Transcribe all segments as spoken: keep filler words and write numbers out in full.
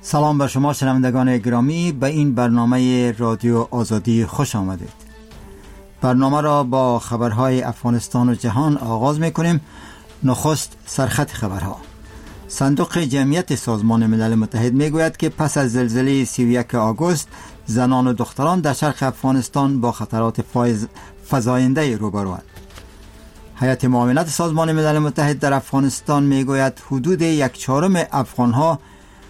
سلام بر شما شنوندگان گرامی، به این برنامه رادیو آزادی خوش آمدید. برنامه را با خبرهای افغانستان و جهان آغاز می‌کنیم. نخست سرخط خبرها. صندوق جمعیت سازمان ملل متحد میگوید که پس از زلزله سی و یک آگوست زنان و دختران در شرق افغانستان با خطرات فزاینده روبروند. هیئت معاونت سازمان ملل متحد در افغانستان میگوید حدود یک چهارم افغانها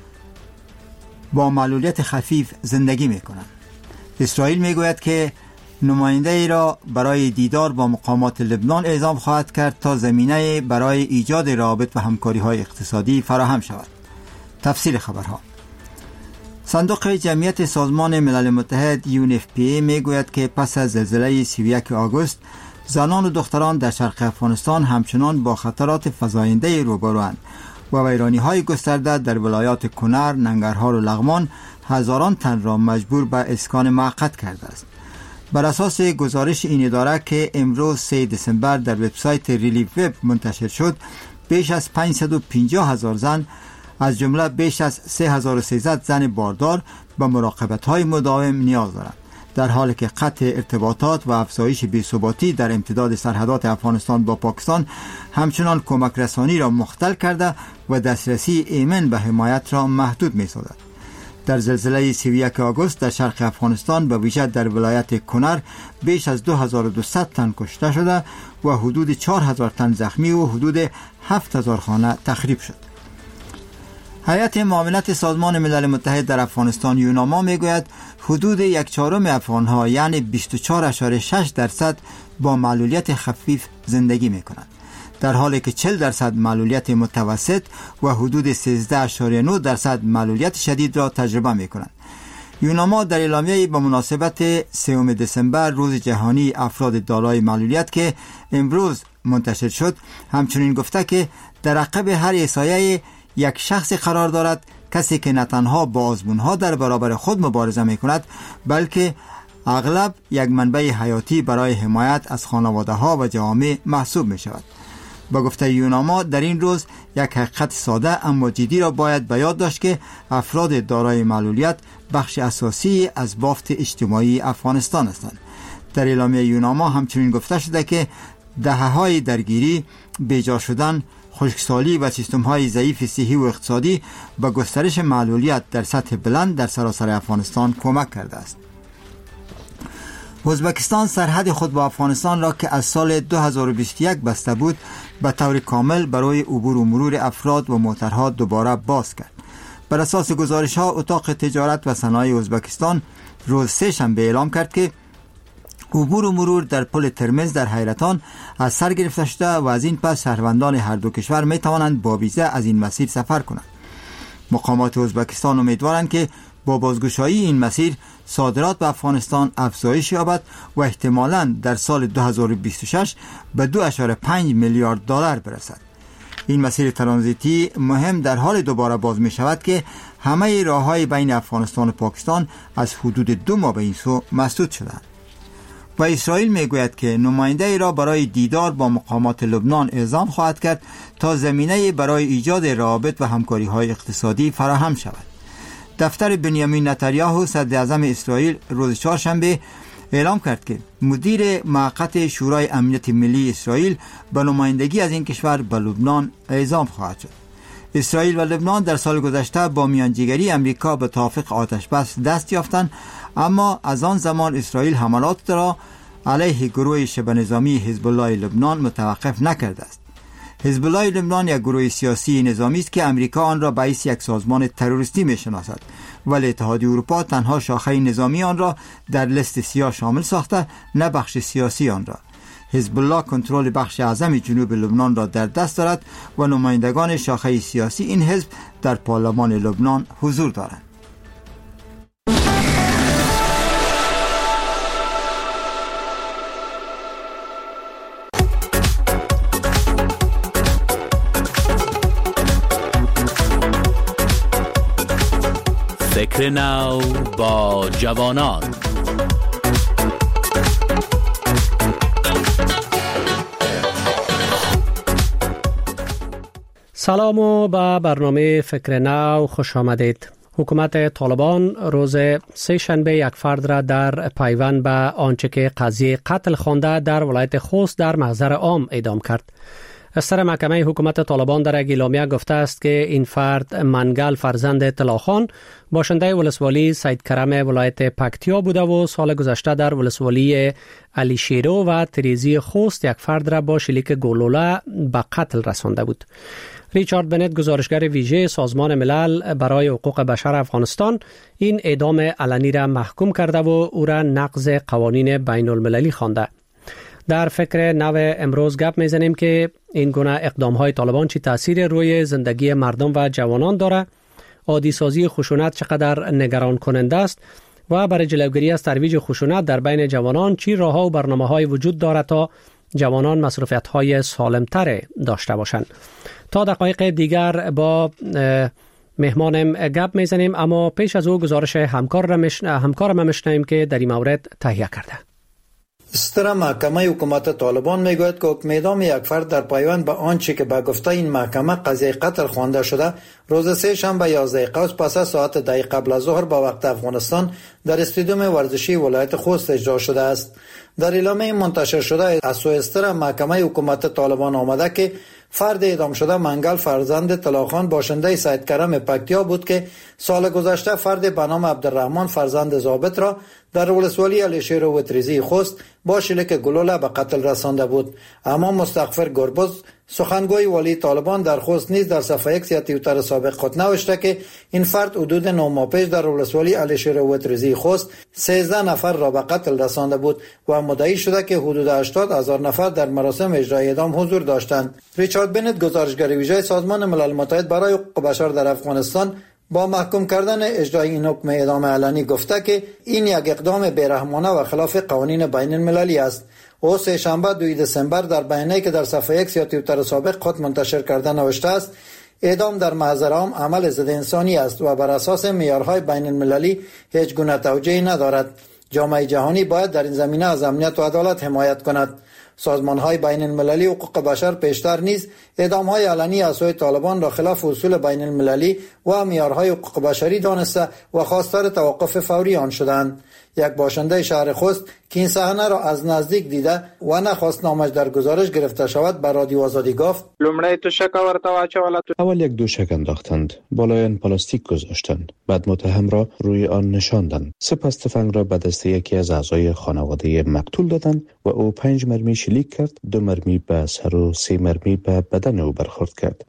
با معلولیت خفیف زندگی میکنند. اسرائیل میگوید که نماینده ای را برای دیدار با مقامات لبنان اعزام خواهد کرد تا زمینه برای ایجاد روابط و همکاری های اقتصادی فراهم شود. تفصیل خبرها. صندوق جمعیت سازمان ملل متحد یو ان اف پی ای میگوید که پس از زلزله سی و یک آگوست زنان و دختران در شرق افغانستان همچنان با خطرات فزاینده روبروند و ویرانی های گسترده در ولایات کنر، ننگرهار و لغمان هزاران تن را مجبور به اسکان موقت کرده است. بر اساس گزارش این اداره که امروز سوم دسامبر در وبسایت ریلیف وب منتشر شد، بیش از پانصد و پنجاه هزار زن از جمله بیش از سه هزار و سیصد زن باردار به مراقبت های مداوم نیاز دارند، در حالی که قطع ارتباطات و افزایش بی‌ثباتی در امتداد سرحدات افغانستان با پاکستان همچنان کمک رسانی را مختل کرده و دسترسی ایمن به حمایت را محدود می سازد. در زلزله سی و یک آگوست در شرق افغانستان به ویژه در ولایت کنر بیش از دو هزار و دویست تن کشته شده و حدود چهار هزار تن زخمی و حدود هفت هزار خانه تخریب شد. هیئت معاونت سازمان ملل متحد در افغانستان یوناما میگوید حدود یک چهارم افغانها یعنی بیست و چهار ممیز شش درصد با معلولیت خفیف زندگی میکنند، در حالی که چهل درصد معلولیت متوسط و حدود سیزده ممیز نه درصد معلولیت شدید را تجربه میکنند. یوناما در اعلامیه‌ای به مناسبت سوم دسامبر روز جهانی افراد دارای معلولیت که امروز منتشر شد همچنین گفته که در عقب هر احصایه یک شخص قرار دارد کسی که نه تنها با آزمون‌ها در برابر خود مبارزه می‌کند بلکه اغلب یک منبع حیاتی برای حمایت از خانواده‌ها و جوامع محسوب می‌شود. با گفته یوناما در این روز یک حقیقت ساده اما جدی را باید به یاد داشت که افراد دارای معلولیت بخش اساسی از بافت اجتماعی افغانستان هستند. در اعلامیه یوناما همچنین گفته شده که دهه‌های درگیری، بیجا شدن، خشکسالی و سیستم‌های ضعیف صحی و اقتصادی به گسترش معلولیت در سطح بلند در سراسر افغانستان کمک کرده است. ازبکستان سرحد خود با افغانستان را که از سال دو هزار و بیست و یک بسته بود به طور کامل برای عبور و مرور افراد و موترها دوباره باز کرد. بر اساس گزارش‌ها اتاق تجارت و صنایع ازبکستان روز سه شنبه اعلام کرد که عبور و مرور در پل ترمز در حیرتان از سر گرفته شده و از این پس شهروندان هر دو کشور می توانند با ویزا از این مسیر سفر کنند. مقامات ازبکستان امیدوارند که با بازگشایی این مسیر صادرات به افغانستان افزایش یابد و احتمالاً در سال دو هزار و بیست و شش به دو ممیز پنج میلیارد دلار برسد. این مسیر ترانزیتی مهم در حال دوباره باز می شود که همه راه‌های بین افغانستان و پاکستان از حدود دو ماه به این سو مسدود شدند. و اسرائیل میگوید که نماینده ای را برای دیدار با مقامات لبنان اعزام خواهد کرد تا زمینه برای ایجاد روابط و همکاری های اقتصادی فراهم شود. دفتر بنیامین نتانیاهو صدراعظم اسرائیل روز چهارشنبه اعلام کرد که مدیر موقت شورای امنیت ملی اسرائیل به نمایندگی از این کشور به لبنان اعزام خواهد شد. اسرائیل و لبنان در سال گذشته با میانجیگری امریکا به توافق آتش بس دست یافتند، اما از آن زمان اسرائیل حملات را علیه گروه شبه نظامی حزب الله لبنان متوقف نکرده است. حزب الله لبنان یک گروه سیاسی نظامی است که امریکا آن را به عنوان یک سازمان تروریستی می‌شناسد، ولی اتحادیه اروپا تنها شاخه نظامی آن را در لیست سیاه شامل ساخته، نه بخش سیاسی آن را. حزب الله کنترل بخش اعظم جنوب لبنان را در دست دارد و نمایندگان شاخه سیاسی این حزب در پارلمان لبنان حضور دارند. فکر نو با جوانان. سلام و به برنامه فکر نو خوش آمدید. حکومت طالبان روز سه شنبه یک فرد را در پیوند به آنچه که قضیه قتل خوانده در ولایت خوست در محضر عام اعدام کرد. سر محکمه حکومت طالبان در یک اعلامیه گفته است که این فرد منگل فرزند طلاخان باشنده ولسوالی سید کرم ولایت پکتیا بوده و سال گذشته در ولسوالی علی شیرو و تریزی خوست یک فرد را با شلیک گلوله به قتل رسانده بود. ریچارد بنت، گزارشگر ویژه سازمان ملل برای حقوق بشر افغانستان، این اعدام علنی را محکوم کرده و او را نقض قوانین بین المللی خوانده. در فکر نو امروز گپ میزنیم که این گونه اقدام های طالبان چی تاثیر روی زندگی مردم و جوانان داره، عادی سازی خشونت چقدر نگران کننده است و برای جلوگیری از ترویج خشونت در بین جوانان چی راهها و برنامه‌های وجود دارد تا جوانان مسئولیت‌های سالم‌تر داشته باشند. تا دقایق دیگر با مهمانم گپ میزنیم، اما پیش از او گزارش همکار را مش... همکارم میشنویم که در این مورد تهیه کرده. ستر محکمه حکومت طالبان میگوید که حکم اعدام یک فرد در پیوند به آنچه که به گفته این محکمه قضیه قتل خوانده شده روز سه شنبه یازده قوس پس از ساعت ده قبل از ظهر با وقت افغانستان در استادیوم ورزشی ولایت خوست اجرا شده است. در اعلامیه منتشر شده از سوی ستر محکمه حکومت طالبان آمده که فرد اعدام شده منگل فرزند طلاخان باشنده سید کرم پکتیا بود که سال گذشته فرد به نام عبدالرحمن فرزند ضابط را در ولسوالی علی شیرو و تریزی خوست با شلیک گلوله به قتل رسانده بود. اما مستغفر گربز، سخنگوی والی طالبان در خوست، نیز در صفحه ایکس یا توییتر سابق خود نوشته که این فرد حدود نه ماه پیش در ولسوالی علی شیرو و تریزی خوست سیزده نفر را به قتل رسانده بود و مدعی شده که حدود هشتاد هزار نفر در مراسم اجرای اعدام حضور داشتند. ریچارد بنت، گزارشگر ویژه سازمان ملل متحد برای حقوق بشر در افغانستان، با محکوم کردن اجرای این حکم اعدام علنی گفته که این یک اقدام بیرحمانه و خلاف قوانین بین المللی است. او سه شنبه دوم دسامبر در بیانیه‌ای که در صفحه ایکس یا توییتر سابق خود منتشر کرده نوشته است: اعدام در محضر عام عمل ضد انسانی است و بر اساس معیارهای بین المللی هیچ گونه توجیهی ندارد. جامعه جهانی باید در این زمینه از امنیت و عدالت حمایت کند. سازمان‌های بین المللی حقوق بشر پیشتر نیز اعدام‌های علنی از سوی طالبان را خلاف اصول بین المللی و معیارهای حقوق بشری دانسته و خواستار توقف فوری آن شدند. یک باشنده شهر خوست که این صحنه را از نزدیک دیده و نخواست نامش در گزارش گرفته شود بر رادیو آزادی گفت: اول یک دوشک انداختند، بالای آن پلاستیک گذاشتند، بعد متهم را روی آن نشاندند، سپس تفنگ را به دست یکی از اعضای خانواده مقتول دادند و او پنج مرمی شلیک کرد، دو مرمی به سر و سه مرمی به بدن او برخورد کرد.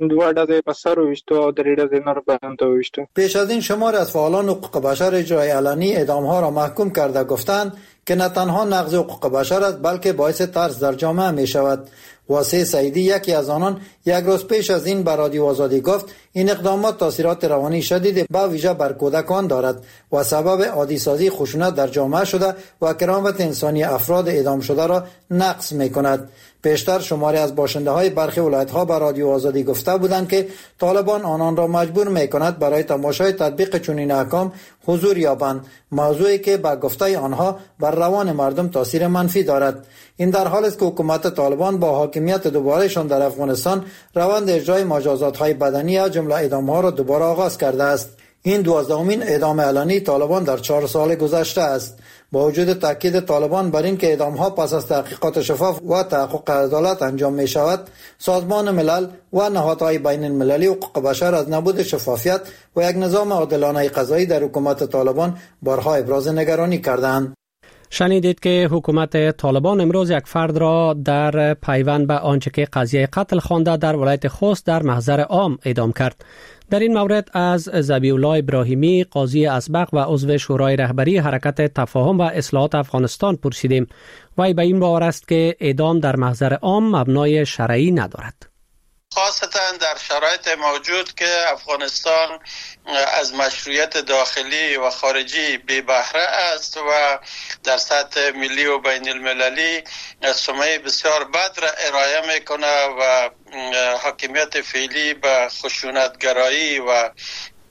پیش از این شمار از فعالان حقوق بشر اجرای علنی اعدام‌ها را محکوم کرده گفتند که نه تنها نقض حقوق بشر است بلکه باعث ترس در جامعه می شود. واسه سعیدی، یکی از آنان، یک روز پیش از این بر رادیو آزادی گفت این اقدامات تاثیرات روانی شدید با ویژه بر کودکان دارد و سبب عادی سازی خشونت در جامعه شده و کرامت انسانی افراد اعدام شده را نقض می کند. پیشتر شماری از باشنده های برخی ولایت ها بر رادیو آزادی گفته بودند که طالبان آنان را مجبور می کند برای تماشای تطبیق چنین احکام حضور یابند، موضوعی که با گفته آنها بر روان مردم تاثیر منفی دارد. این در حالی است که حکومت طالبان با حاکمیت دوبارهشان در افغانستان روند اجرای مجازات های بدنی از جمله اعدام ها را دوباره آغاز کرده است. این دوازدهمین اعدام علنی طالبان در چهار سال گذشته است. با وجود تاکید طالبان بر این که اعدام ها پس از تحقیقات شفاف و تحقق عدالت انجام می شود، سازمان ملل و نهادهای بین المللی حقوق بشر از نبود شفافیت و یک نظام عادلانه قضایی در حکومت طالبان بارها ابراز نگرانی کردند. شنیدید که حکومت طالبان امروز یک فرد را در پیوند به آنچه که قضیه قتل خوانده در ولایت خوست در محضر عام اعدام کرد. در این مورد از ذبیح الله ابراهیمی، قاضی اسبق و عضو شورای رهبری حرکت تفاهم و اصلاحات افغانستان پرسیدیم. وی به این باور است که اعدام در محضر عام مبنای شرعی ندارد. خاصتا در شرایط موجود که افغانستان از مشروعیت داخلی و خارجی بی بهره است و در سطح ملی و بین المللی سمعه بسیار بد را ارائه میکنه و حاکمیت فعلی به خشونتگرایی و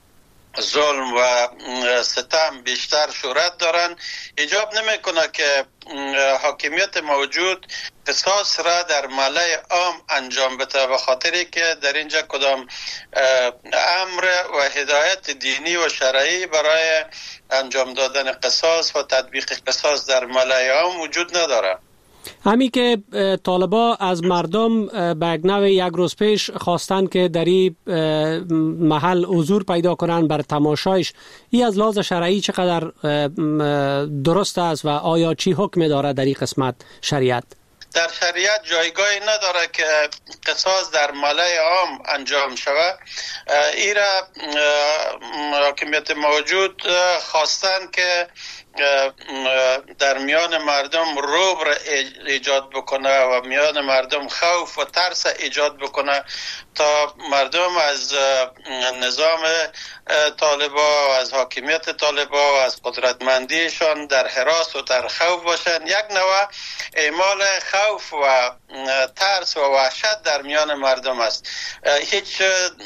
ظلم و ستم بیشتر شهرت دارن، ایجاب نمیکنه که حاکمیت موجود قصاص را در ملأ عام انجام بده، به خاطری که در اینجا کدام امر و هدایت دینی و شرعی برای انجام دادن قصاص و تطبیق قصاص در ملأ عام وجود نداره. همی که طالبا از مردم به نوع یک روز پیش خواستن که در این محل حضور پیدا کنن بر تماشایش، این از لحاظ شرعی چقدر درست است و آیا چی حکم داره در این قسمت شریعت؟ در شریعت جایگاهی نداره که قصاص در ملأ عام انجام شود. ایرا حاکمیت موجود خواستن که در میان مردم رعب را ایجاد بکنه و میان مردم خوف و ترس ایجاد بکنه تا مردم از نظام طالبا و از حاکمیت طالبا و از قدرتمندیشان در هراس و در خوف باشن. یک نوع اعمال خوف و ترس و وحشت در میان مردم است. هیچ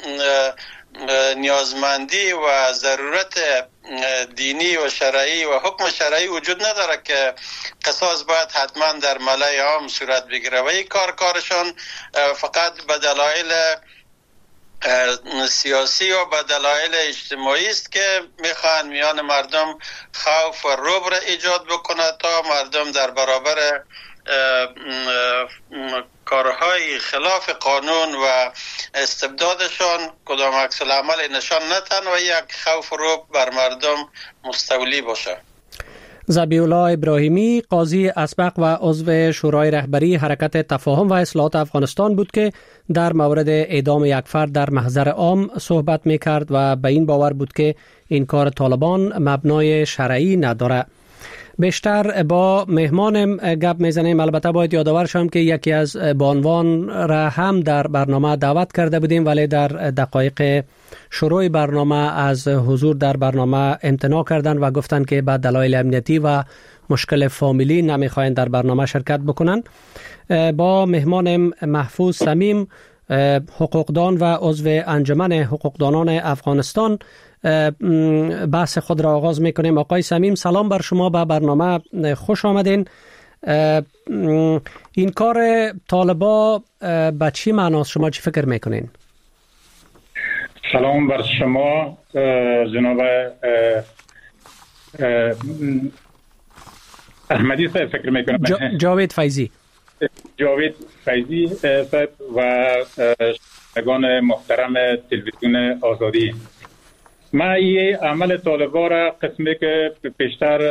نیازمندی و ضرورت دینی و شرعی و حکم شرعی وجود نداره که قصاص باید حتما در ملأ عام صورت بگیره و این کار کارشان فقط به دلایل سیاسی و به دلایل اجتماعی است که میخوان میان مردم خوف و رعب را ایجاد بکنه تا مردم در برابر کارهای خلاف قانون و استبدادشان کدام عکس العمل نشان نتن و یک خوف و رعب بر مردم مستولی باشه. ذبیح الله ابراهیمی قاضی اسبق و عضو شورای رهبری حرکت تفاهم و اصلاحات افغانستان بود که در مورد اعدام یک فرد در محضر عام صحبت میکرد و به این باور بود که این کار طالبان مبنای شرعی نداره. بیشتر با مهمانم گپ میزنیم. البته باید یادآور شم که یکی از بانوان را هم در برنامه دعوت کرده بودیم ولی در دقایق شروع برنامه از حضور در برنامه امتناع کردند و گفتند که به دلایل امنیتی و مشکل فامیلی نمیخواین در برنامه شرکت بکنن. با مهمانم محفوظ صمیم، حقوقدان و عضو انجمن حقوقدانان افغانستان، بحث خود را آغاز میکنیم. آقای صمیم سلام بر شما، به برنامه خوش آمدین. این کار طالبا به چی معناست؟ شما چی فکر میکنین؟ سلام بر شما جناب احمدی صاحب، فکر میکنم جا جاوید فیضی جاوید فیضی صاحب و شنوندگان محترم تلویزیون آزادی. من این عمل طالبا را قسمی که پیشتر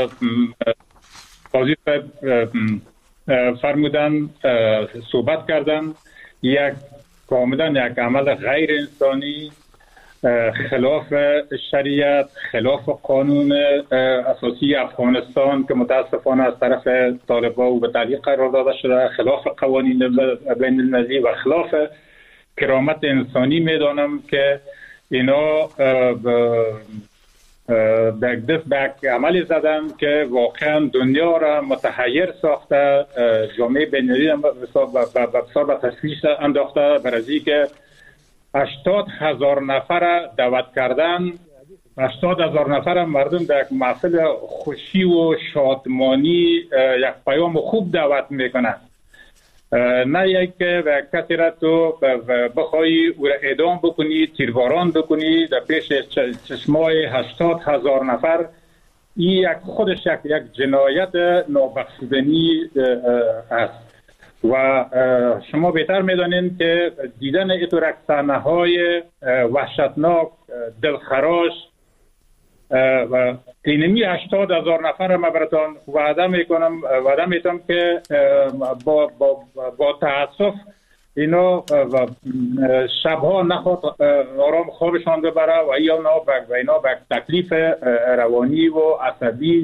قاضی صاحب فرمودن صحبت کردن، یک کاملا یک عمل غیر انسانی، خلاف شریعت، خلاف قانون اساسی افغانستان که متاسفانه از طرف طالبا و به تعلیق قرار داده شده، خلاف قوانین بین المللی و خلاف کرامت انسانی میدانم که اینا به دست به عملی زدن که واقعا دنیا را متحیر ساخته، جامعه بین‌المللی بسیار به تشویش انداخته، برای که هشتاد هزار نفر دعوت کردن، هشتاد هزار نفر مردم در یک محفل خوشی و شادمانی یک پیام خوب دعوت میکنن، نه یک کسی را تو بخوایی او را اعدام بکنی، تیرباران بکنی در پیش چشمای هشتاد هزار نفر. این یک خودش یک جنایت نابخشودنی است و شما بهتر میدانید که دیدن ایتو رقصانه های وحشتناک، دلخراش و اینمی هشتاد هزار نفر ما براتان وعده میکنم وعده میتونم که با با با تاسف اینا شبها نخواد آرام خوابشان ببره و اینا و اینا به تکلیف روانی و عصبی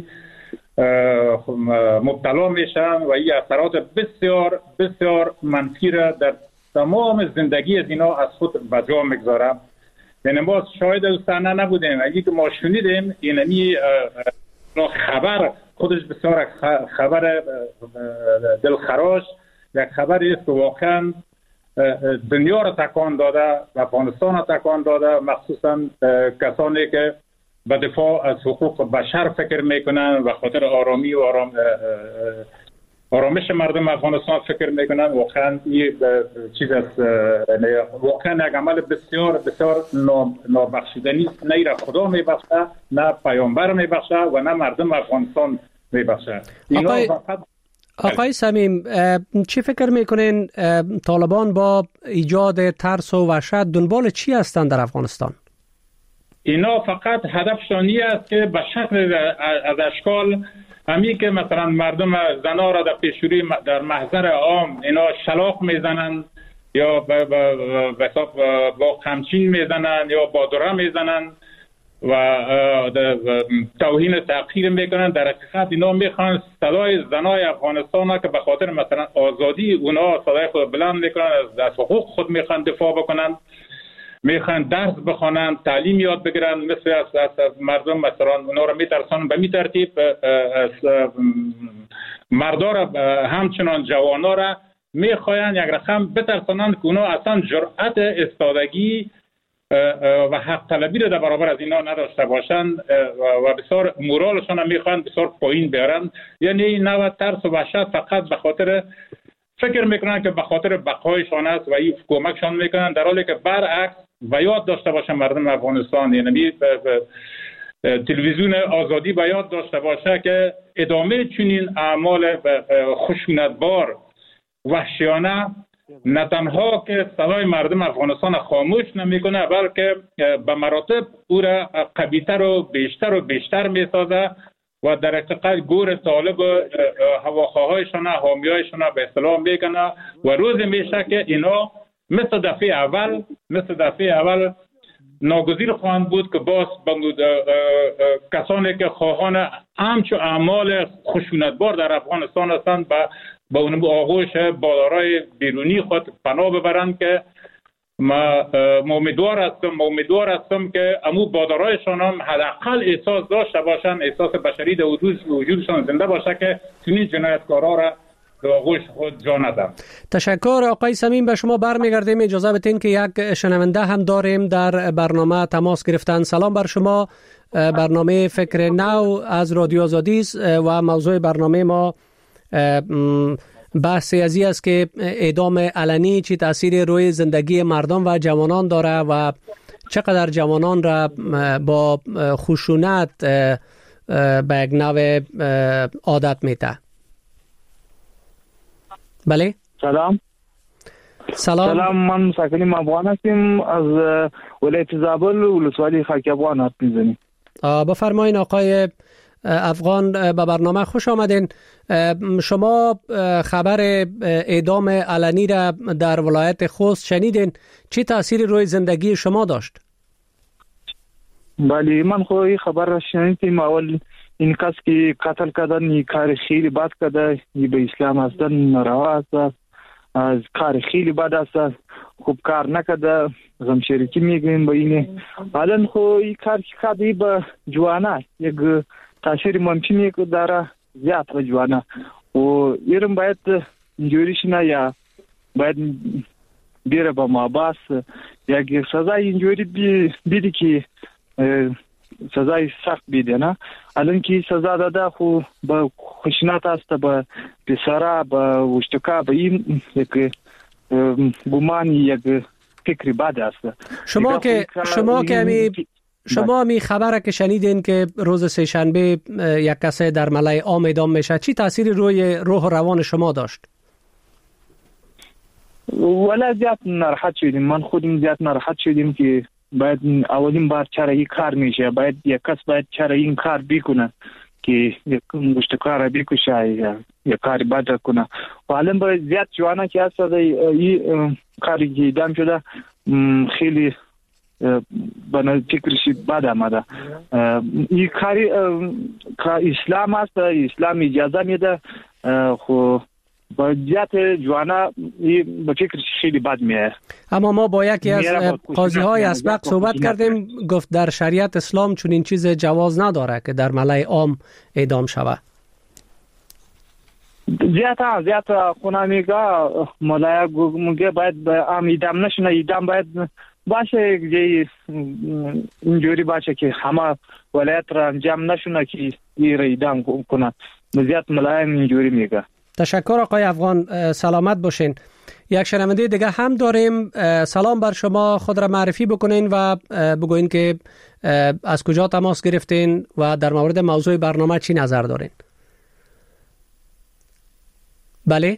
مبتلا میشن و این اثرات بسیار بسیار منفی را در تمام زندگی از اینا از خود به جا میگذاره. یعنی ما شاید از صحنه نبودیم، اگه که ما شنیدیم اینمی خبر خودش بسیار خبر دلخراش، یک خبری است که واقعا دنیا را تکان داده و افغانستان را تکان داده، مخصوصا کسانی که به دفاع از حقوق بشر فکر میکنن و خاطر آرامی و آرام آرامش مردم افغانستان فکر میکنن. واقعا این چیز است، واقعا یک عمل بسیار بسیار نابخشودنی است. نه را خدا میبخشه، نه پیامبر میبخشه و نه مردم افغانستان میبخشه. آقای, آقای صمیم، چی فکر میکنین طالبان با ایجاد ترس و وحشت دنبال چی هستند در افغانستان؟ اینا فقط هدفشانی است که به شکل از اشکال همی که مثلا مردم زنا را در پیشوری در محضر عام اینا شلاق میزنن یا با خمچین میزنن یا با دره میزنن و توهین تحقیر میکنن. در حقیقت اینا میخوان صدای زنای افغانستان که به خاطر مثلا آزادی اونا صدای خود بلند میکنن، از حقوق خود میخوان دفاع بکنن، میخوان درس بخونن، تعلیم یاد بگیرن، مثل از, از مردم مثلا اونا رو میترسن. به می ترتیب مردا را همچنان جوانا را میخواین یک رقم بترسانند که اونا اصلا جرأت استادگی و حق طلبی را در برابر از اینا نداشته باشند و بسیار مورالشان هم میخوان بسیار پایین بیارن. یعنی نوع ترس و وحشت فقط به خاطر فکر میکنن که به خاطر بقایشان است و این کمکشان میکنن، در حالی که برعکس و یاد داشته باشه مردم افغانستان، یعنی تلویزیون آزادی به یاد داشته باشه که ادامه چنین اعمال خشونتبار وحشیانه نه تنها که صدای مردم افغانستان خاموش نمیکنه، بلکه به مراتب او را قوی‌تر و بیشتر و بیشتر میسازه و در حقیقت گور طالب هواخواهایشان، حامیایشان به اصطلاح میکنه و روز میشه که اینا مثل دفعه اول مثل دفعه اول ناگزیر خواهند بود که باز کسانی که خواهان همچو اعمال خشونتبار در افغانستان هستند با اون آغوش بالارای بیرونی خود پناه ببرند که ما امیدوار هستم امیدوار هستم که امو بادرایشان هم حداقل احساس داشته باشند، احساس بشری در وجودشان زنده باشه که چنین جنایتکارا را در آغوش خود جا ندن. تشکر آقای صمیم. به شما برمیگردیم. اجازه بدین که یک شنونده هم داریم در برنامه تماس گرفتن. سلام بر شما. برنامه فکر نو از رادیو آزادی است و موضوع برنامه ما بحث ازی است که اعدام علنی چی تأثیر روی زندگی مردم و جوانان داره و چقدر جوانان را با خشونت به یک نوع عادت میده. بله سلام سلام سلام من ساکنی افغان هستم از ولایت زابل ولسوالی خاک افغان هست میزنیم. بفرمایین آقای افغان، به برنامه خوش آمدین. شما خبر اعدام علنی را در ولایت خوست شنیدین، چی تأثیری روی زندگی شما داشت؟ بله من خو خبر را شنیدم. اول این کس که قتل کردن این کار خیلی بد کرده، این به اسلام هستن ناروا است، از کار خیلی بد است، خوب کار نکرده، غم شریکی میگیم با اینه. الان خو این کار که به جوانه یک تاثیر ممکنه که داره زیاد به جوانه و ایرم باید اینجوریش نه یا باید بیره با محباس یک سزای اینجوری بیدی که سزای سخت بیده نه. الان که سزا داده خو با خشونت است، با پسرا با وشتکا با این یک گمان یک فکری بد است. شما که شما که می شما می خبره که شنیدین که روز سه شنبه یک کسی در ملای عام اعدام میشه، چی تأثیری روی روح و روان شما داشت؟ ولی زیاد ناراحت شدیم، من خودم زیاد ناراحت شدیم که باید اولین بار چرا این کار میشه، باید یک کس باید چرا این کار بکنه که یک مشتکار بکشه یا یک کار بد کنه. و الان باید زیاد جوانه که هست این کاری که اعدام شده خیلی بنا فکرشی بد آمده. این کاری اسلام است، اسلام اجازه میده، خو باید جوانا با فکرش خیلی بد میاد. اما ما با یکی از قاضی های اسبق صحبت کردیم، گفت در شریعت اسلام چون این چیز جواز نداره که در ملای عام اعدام شود. زیاد زیاد خونه میگه ملای میگه باید ام ایدام نشنه، ایدام باید باشه که اینجوری باشه که همه ولایت را انجام نشونه که این را ایدام کنه. زیاد ملای اینجوری میگه. تشکر آقای افغان، سلامت باشین. یک شنونده دیگه هم داریم. سلام بر شما، خود را معرفی بکنین و بگوین که از کجا تماس گرفتین و در مورد موضوع برنامه چی نظر دارین. بله،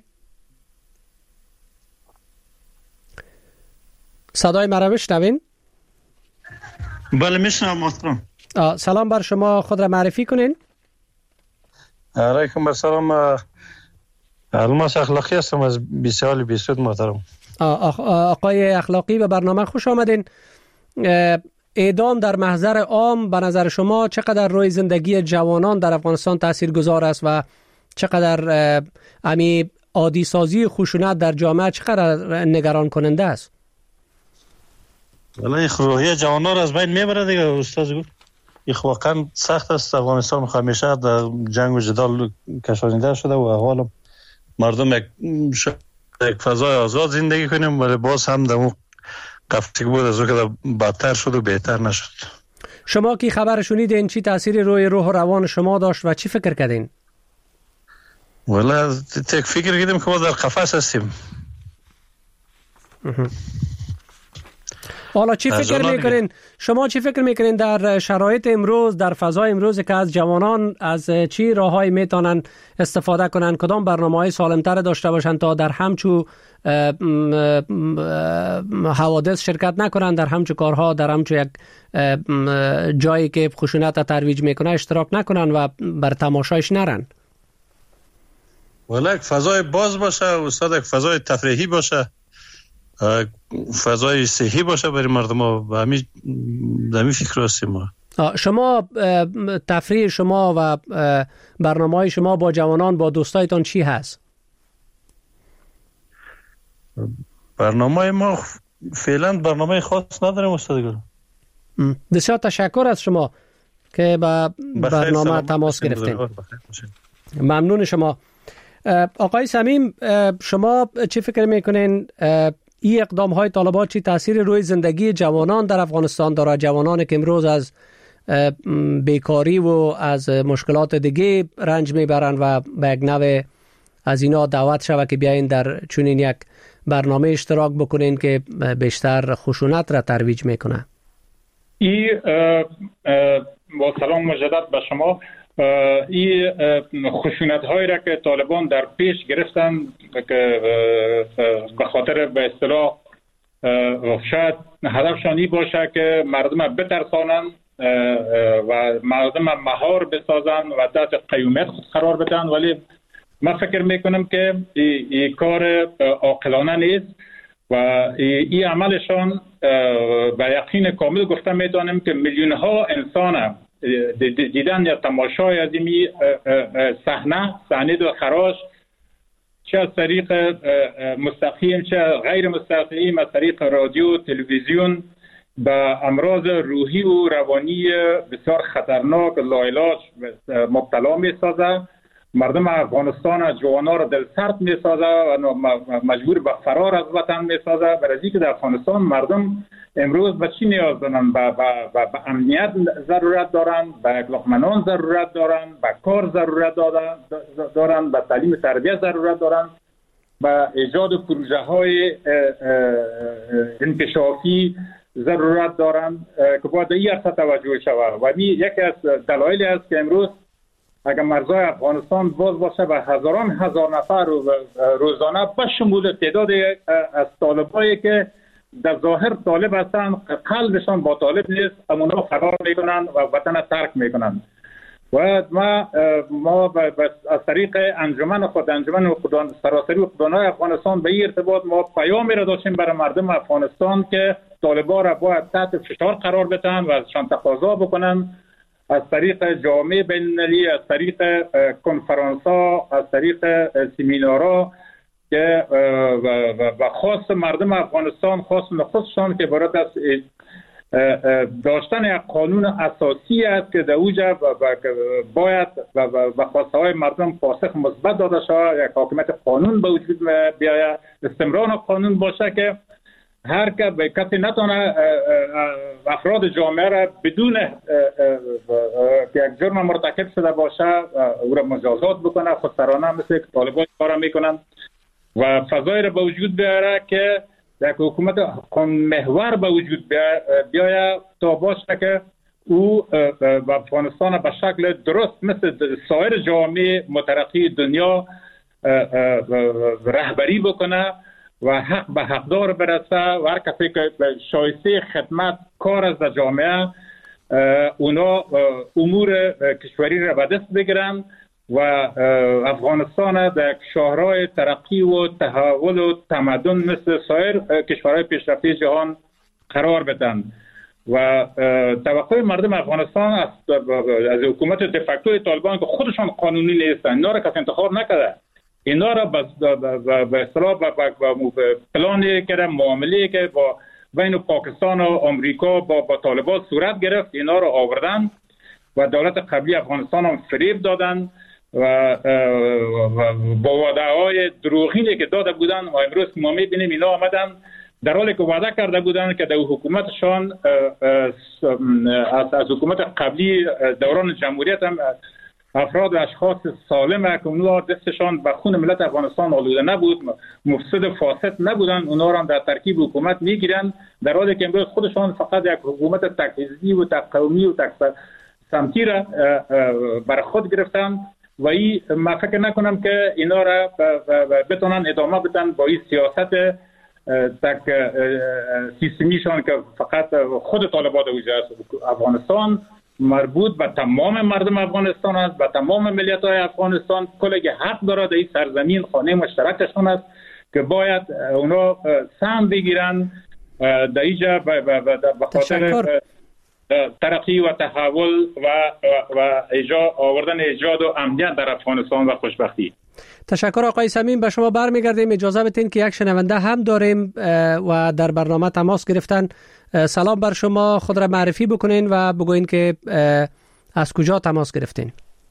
صدای مرا میشنوین؟ بله میشنوم محترم. سلام بر شما، خود را معرفی کنین. علیکم السلام. الماس اخلاقی هستم از بیسال بیسود محترم. آقای اخلاقی به برنامه خوش آمدین. اعدام در محضر عام به نظر شما چقدر روی زندگی جوانان در افغانستان تاثیرگذار است و چقدر امی عادی سازی خشونت در جامعه چقدر نگران کننده است؟ والله روحیه جوانان را از بین میبره دیگه استاد گفت. این واقعا سخت است. افغانستان همیشه در جنگ و جدال کشانیده شده و احوال مردم یک یک فضای آزاد زندگی کنیم، ولی باز هم در اون قفتی بود از اون که بدتر شد و بهتر نشد. شما کی خبر شنیدین چی تأثیری روی روح و روان شما داشت و چی فکر کردین؟ والا تک فکر کردیم که ما در قفس هستیم. حالا چی فکر میکنین؟ شما چی فکر میکنین در شرایط امروز، در فضای امروز که از جوانان از چی راههایی میتونن استفاده کنن؟ کدام برنامه‌های سالمتر داشته باشن تا در همچو حوادث شرکت نکنن، در همچو کارها، در همچو یک جایی که خشونت ترویج میکنه اشتراک نکنن و بر تماشایش نرن؟ والا یک فضای باز باشه استاد، یک فضای تفریحی باشه، فضای صحی باشه برای مردم ها. و همین همین فکر هستیم ما. شما تفریح شما و برنامه‌های شما با جوانان، با دوستایتان چی هست؟ برنامه ما فعلا برنامه خاص نداریم استاد گل. بسیار تشکر از شما که با برنامه تماس گرفتین. ممنون شما. آقای صمیم، شما چی فکر میکنین این اقدام های طالبان چی تأثیر روی زندگی جوانان در افغانستان داره؟ جوانانی که امروز از بیکاری و از مشکلات دیگه رنج میبرن و به یک نوع از اینا دعوت شوه که بیاین در چنین یک برنامه اشتراک بکنین که بیشتر خشونت را ترویج میکنه. ای با سلام مجدد به شما. این خشونت هایی را که طالبان در پیش گرفتن که به خاطر به اصطلاح شاید هدفشان این باشه که مردم بترسانن و مردم مهار بسازن و تحت قیومیت خود قرار بدن، ولی من فکر میکنم که این کار عاقلانه نیست و این عملشان به یقین کامل گفته میتونم که میلیون ها انسان دیدن یا تماشای از این صحنه صحنه و خراش، چه از طریق مستقیم چه غیر مستقیم، از طریق رادیو تلویزیون، به امراض روحی و روانی بسیار خطرناک لاعلاج مبتلا می سازه. مردم افغانستان جوانا را دل سرد می سازه و مجبور به فرار از وطن می سازه، برای اینکه در افغانستان مردم امروز به چی نیاز دارن؟ به امنیت ضرورت دارن، به لقمه ضرورت دارن، به کار ضرورت دارن، به تعلیم تربیت ضرورت دارن، به ایجاد پروژه های انکشافی ضرورت دارن که باید این عرصه توجه شود. و این یکی از دلایلی است که امروز اگر مرزهای افغانستان باز باشه و هزاران هزار نفر روزانه به شمول تعداد از طالبایی که در ظاهر طالب هستن قلبشان با طالب نیست، امونا فرار میکنن و وطن ترک میکنن. و ما ما از طریق انجمن خود انجمن خودان سراسری خودانهای افغانستان به این ارتباط ما پیامی را داشتیم برای مردم افغانستان که طالبان را باید تحت فشار قرار بدن و ازشان تقاضا بکنن از طریق جامعه بین‌المللی، از طریق کنفرانس‌ها، از طریق سمینارها که و خاص مردم افغانستان، خاص نخستشان که برای از داشتن یک قانون اساسی است که در اوجا باید به خواسته های مردم پاسخ مثبت داده شود، یک حاکمیت قانون به وجود بیاید، استمرار قانون باشه که هر که به کسی نتونه افراد جامعه را بدون که یک جرم مرتکب شده باشه او را مجازات بکنه، خودسرانه مثل که طالبان کار میکنن و فضای را به وجود بیاره که یک حکومت قانون محور به وجود بیاید تا باشه که او به افغانستان به شکل درست مثل سایر جامعه مترقی دنیا رهبری بکنه و حق به حقدار برسه و هر کسی که شایسته خدمت کار از در جامعه اونا امور کشوری را به دست بگیرن و افغانستان در شاهراه ترقی و تحول و تمدن مثل سایر کشورهای پیشرفته جهان قرار بدن و توقع مردم افغانستان از از حکومت دفکتوری طالبان که خودشان قانونی نیستن، اینا را کسی انتخاب نکرده، اینا را به اصطلاح به پلانی که معامله که با بین پاکستان و آمریکا با با طالبان صورت گرفت، اینا را آوردن و دولت قبلی افغانستان هم فریب دادن و با وعده‌های دروغینی که داده بودن و امروز ما می‌بینیم اینا آمدن در حالی که وعده کرده بودن که در حکومتشان از از حکومت قبلی دوران جمهوریت هم افراد و اشخاص سالم که اونها دستشان به خون ملت افغانستان آلوده نبود، مفسد فاسد نبودن، اونها را در ترکیب حکومت میگیرن در حالی که امروز خودشان فقط یک حکومت تک حزبی و تک قومی و تک سمتی را بر خود گرفتن و این من فکر نکنم که اینا را بتونن ادامه بدن با این سیاست تک سیستمیشان که فقط خود طالبان وجه افغانستان مربوط به تمام مردم افغانستان است، به تمام ملیت های افغانستان. کلگی حق دارد این سرزمین خانه مشترکشان است که باید اونا سهم بگیرن در اینجا به خاطر ترقی و تحول و و ایجاد آوردن ایجاد و امنیت در افغانستان و خوشبختی. تشکر آقای سمیم. به شما برمیگردیم. اجازه بدین که یک شنونده هم داریم و در برنامه تماس گرفتن. سلام بر شما، خود را معرفی بکنین و بگوین که از کجا تماس گرفتین.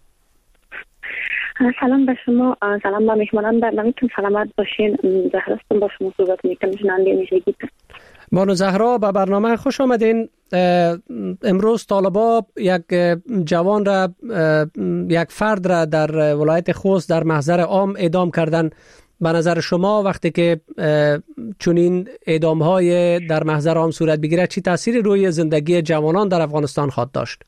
سلام به شما، سلام به مهمانان برنامه‌تون، سلامت باشین. زهراستون با شما صحبت میکنم، شنونده میشگید. بانو زهرا به برنامه خوش آمدین. امروز طالبان یک جوان را، یک فرد را در ولایت خوست در محضر عام اعدام کردن. به نظر شما وقتی که چنین اعدام های در محضر عام صورت بگیره چی تأثیری روی زندگی جوانان در افغانستان خواهد داشت؟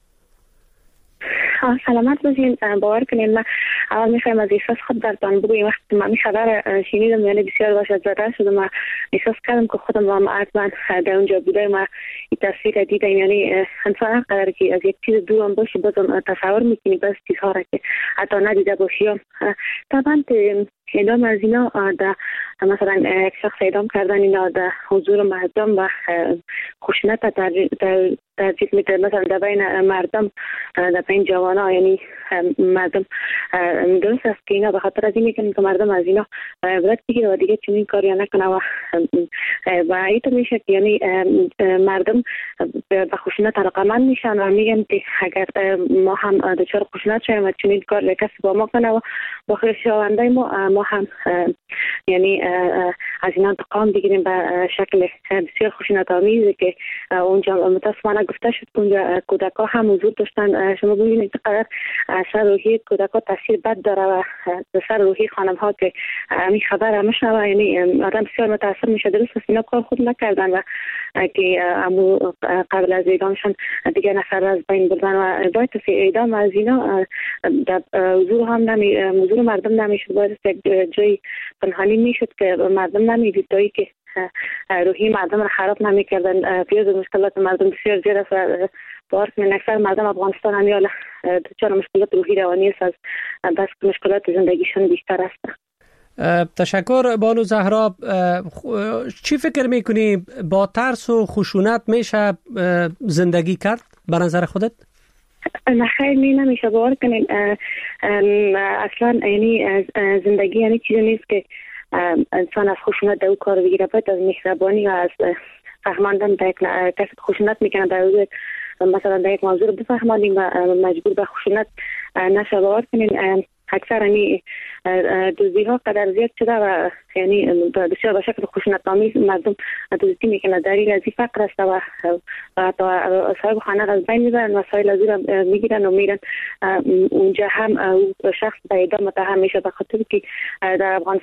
سلامت باشین. باور کنین من اول میخوایم از احساس خود برتان بگویم. وقتی من خبر شنیدم یعنی بسیار وحشت زده شدم. من احساس کردم که خودم هم حتما در اونجا بوده. من این تاثیر دیدم. یعنی انسان قدر که از یک چیز دور هم باشه بازم تصور میکنی بس چیزها را که حتی ندیده باشیم. طبعا اعدام از اینا در مثلا یک شخص اعدام کردن اینا در حضور مردم و خشونت در ترجیح میده مثلا در بین مردم، در بین جوانا، یعنی مردم درست است که اینا به خاطر از این میکنن که مردم از اینا عبرت بگیره و دیگه چنین کاری نکنه و و اینطور میشه که یعنی مردم به خشونت علاقه‌مند میشن و میگن که اگر ما هم دچار خشونت شویم و چنین کار کسی با ما کنه و با خویشاوندای ما ما هم یعنی از اینا انتقام بگیریم به شکل بسیار خشونت آمیزی که اونجا متاسفانه گفته شد که اونجا کودک‌ها هم حضور داشتن. شما ببینید چقدر سر روحی کودک‌ها تاثیر بد داره و سر روحی خانم‌ها که همین خبر میشنوه یعنی آدم بسیار متاثر میشه. درست است اینا کار خود نکردن و که امو قبل از اعدامشان دیگه نفر از بین بردن و باید اعدام از اینا در حضور هم نمی حضور مردم نمیشد. باید یک جای پنهانی میشد که مردم نمیدید تایی که روحی مردم را خراب نمیکردن. پیاز مشکلات مردم بسیار زیاد است و باور کنید اکثر مردم افغانستان هم یا دچار مشکلات روحی روانی است، از بس مشکلات زندگیشان بیشتر است. تشکر بانو زهرا. چی فکر میکنی با ترس و خشونت میشه زندگی کرد به نظر خودت؟ نه خیلی می نمیشه. باور کنید اصلا یعنی زندگی یعنی چیزی نیست که انسان از خشونت دو کار بگیره. باید از مهربانی و از فهماندن در یک کسی خشونت میکنه در مثلا در یک موضوع بفهمانیم و مجبور به خشونت نشه باور کنین. اکثر یعنی دزدی ها قدر زیاد شده و یعنی بسیار به شکل خشونت آمیز مردم دزدی میکنه. دلیل از این فقر است و صاحب خانه را از بین میبرن و وسایل از را میگیرن و میرن اونجا. هم شخص به اعدام متهم میشه به خاطر که در افغانستان